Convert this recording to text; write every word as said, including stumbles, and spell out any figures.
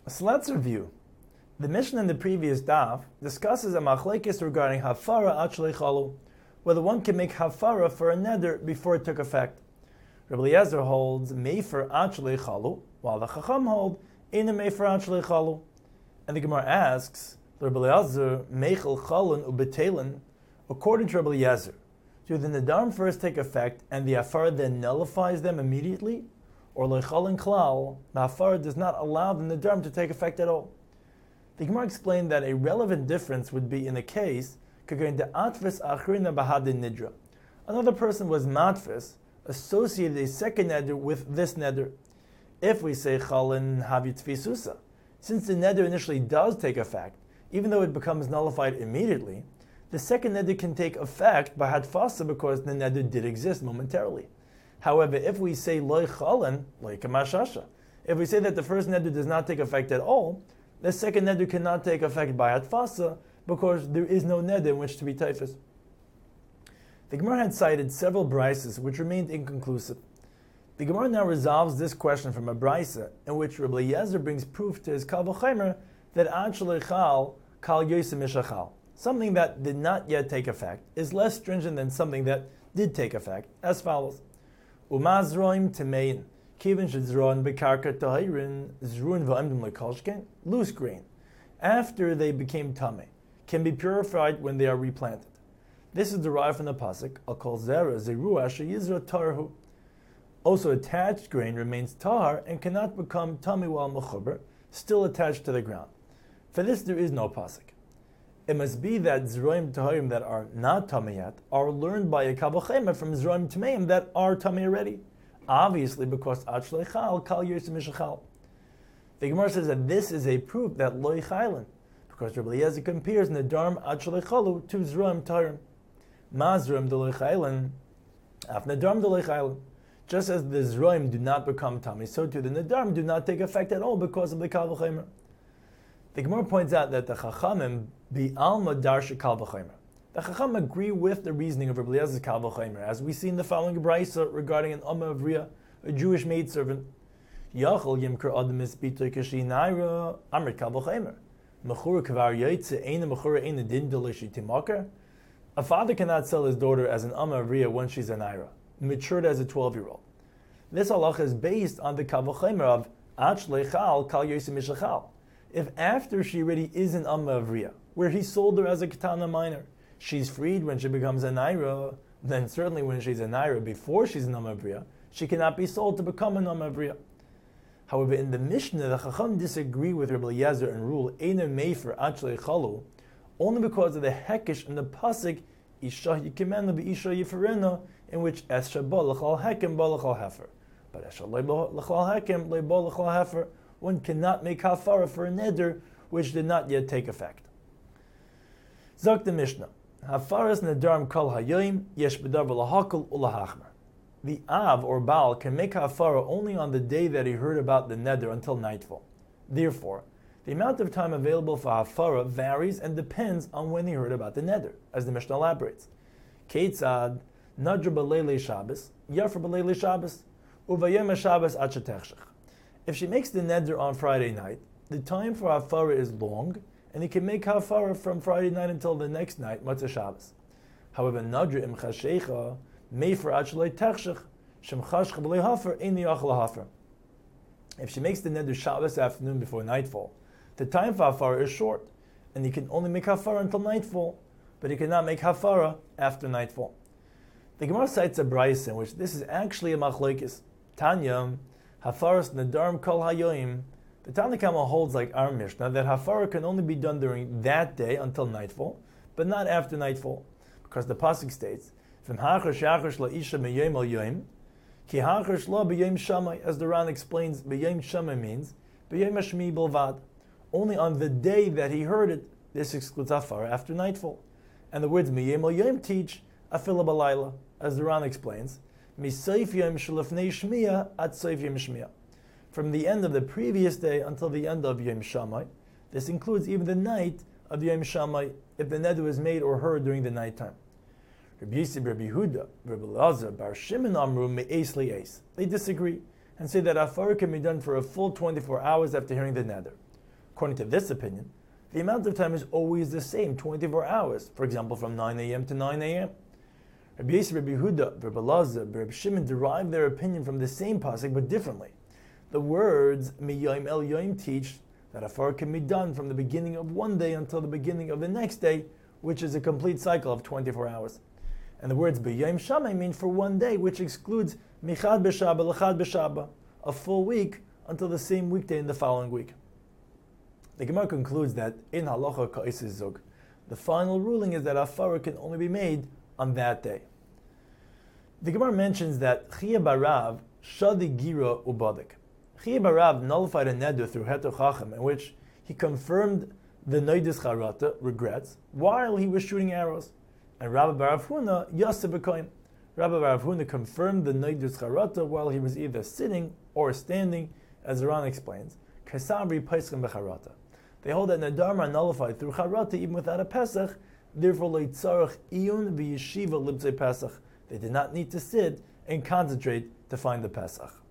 So let's review. The Mishnah in the previous daf discusses a machlekes regarding hafara achlei chalu, whether one can make hafara for a neder before it took effect. Rabbi Eliezer holds mefer achlei chalu, while the Chacham hold ina mefer achlei chalu. And the Gemara asks, Rabbi Eliezer meichel chalun ubetelen, according to Rabbi Eliezer, do the nedarim first take effect and the hafara then nullifies them immediately? Or lechalin klal, the hafara does not allow the nedarim to take effect at all? The Gemara explained that a relevant difference would be in a case going to atfis achrina bahadin nidra. Another person was matfis, associated a second neder with this neder. If we say chalin havi tfisusa, since the neder initially does take effect, even though it becomes nullified immediately, the second neder can take effect by hatfasa because the neder did exist momentarily. However, if we say loy chalin, loy kamashasha, if we say that the first neder does not take effect at all, the second neder cannot take effect by hatfasa because there is no neder in which to be typhus. The Gemara had cited several brises which remained inconclusive. The Gemara now resolves this question from a brisa in which Rabbi Eliezer brings proof to his kal v'chomer that ad shleichal kal yosem mishachal, something that did not yet take effect, is less stringent than something that did take effect, as follows. Umazroim temein, kivin shedzron bekarka tahirin, zrun v'amdim lekolshken, loose grain, after they became tameh, can be purified when they are replanted. This is derived from the pasuk, Al kol zera zeru asher yizra tarhu. Also, attached grain remains tahar and cannot become tameh while mechuber, still attached to the ground. For this, there is no pasuk. It must be that zroim taharim that are not tameh yet are learned by a kal v'chomer from zroim tameim that are tameh already. Obviously, because ad shleichal kal yosem mishachal. The Gemara says that this is a proof that loy chaylen, because Rabbi Eliezer compares nedarim ad shleichalu to zroim taharim. Mazrim de loy chaylen, af nedarim de loy chaylen. Just as the zroim do not become tameh, so too the nedarim do not take effect at all because of the kal v'chomer. The Gemara points out that the Chachamim be alma darsha kal v'chomer. The Chacham agree with the reasoning of Rabbi Eliezer's kal v'chomer, as we see in the following brisa regarding an Amma of Riyah, a Jewish maidservant. Yachol yimker adam isbitoy kashi naira amrit kal v'chomer. Mechura kvar yaitze eina mechura eina din delishi timakar. A father cannot sell his daughter as an Amma of Riyah when she's a naira, matured as a twelve-year-old. This halacha is based on the kal v'chomer of ad shleichal kal yosem mishachal. If after she already is an Amma of Riyah, where he sold her as a katana minor, she's freed when she becomes a naira, then certainly when she's a naira before she's an Amma of Riyah, she cannot be sold to become an Amma of Riyah. However, in the Mishnah, the Chacham disagree with Rabbi Eliezer and rule Eina Mefer Ad Shleichalu, only because of the hekesh in the pasuk Isha Yikimena Isha Yiferena, in which Esha Ba L'chal Hekem Ba L'chal Hefer, but Esha L'chal Hekem Ba L'chal Hefer, one cannot make hafara for a neder which did not yet take effect. Zok the Mishnah, hafaras nedarim kol hayoim yesh b'davar lahakol ulahachmer. The av or baal can make hafara only on the day that he heard about the neder until nightfall. Therefore, the amount of time available for hafara varies and depends on when he heard about the neder, as the Mishnah elaborates. Keitzad nadra b'leilei Shabbos yafra b'leilei Shabbos uvayem Shabbos ad shetechshech. If she makes the neder on Friday night, the time for hafara is long, and he can make hafara from Friday night until the next night, Matzah Shabbos. However, nadra im chashecha mefer ad shalei techshech shem chashcha b'lei hafer ein yachal hafer. If she makes the neder Shabbos afternoon before nightfall, the time for hafara is short, and he can only make hafara until nightfall, but he cannot make hafara after nightfall. The Gemara cites a brayso in which this is actually a machlokes. Tanya, hafaras nedarim kol hayoim. The Tanna Kama holds like our Mishnah that hafara can only be done during that day until nightfall, but not after nightfall, because the pasuk states, "From hachar shachar la isha meyom al yom, ki hachar la b'yom shamai." As the Ran explains, b'yom shamai means b'yom hashmi bilvad. Only on the day that he heard it, this excludes hafara after nightfall. And the words meyom al yom teach afila balayla, as the Ran explains, misayf yom shalafnei shmiya at sayf yom shmiya. From the end of the previous day until the end of Yom Shammai. This includes even the night of Yom Shammai, if the neder was made or heard during the nighttime. Rabbi Yisib, Rabbi Yehuda, Rabbi Elazar, Bar Shimon Amru me'es li'es. They disagree and say that hafara can be done for a full twenty-four hours after hearing the neder. According to this opinion, the amount of time is always the same, twenty-four hours, for example, from nine a.m. to nine a.m. Rabbi Yisrael, Rabbi Yehuda, Rabbi Elazar, Rabbi Shimon derive their opinion from the same pasuk but differently. The words Miyayim El Yayim teach that hafara can be done from the beginning of one day until the beginning of the next day, which is a complete cycle of twenty-four hours. And the words B'yayim Shamay mean for one day, which excludes Michad B'Shaba, L'chad B'Shaba, a full week until the same weekday in the following week. The Gemara concludes that in Halacha Ka'is Zug, the final ruling is that hafara can only be made on that day. The Gemara mentions that Chiya Barav Shadi Gira Ubadik. Chiya Barav nullified a neder through Heter Chacham, in which he confirmed the Noidis Charata, regrets, while he was shooting arrows. And Rabbi Barav Huna Yaseh B'Koyim. Rabbi Barav Huna confirmed the Noidis Charata while he was either sitting or standing, as Iran explains. Kasabri Paischem B'Charata. They hold that Nadar are nullified through Charata even without a Pesach, therefore Leitzarach Iyun V'Yeshiva Libzei Pesach. They did not need to sit and concentrate to find the Pesach.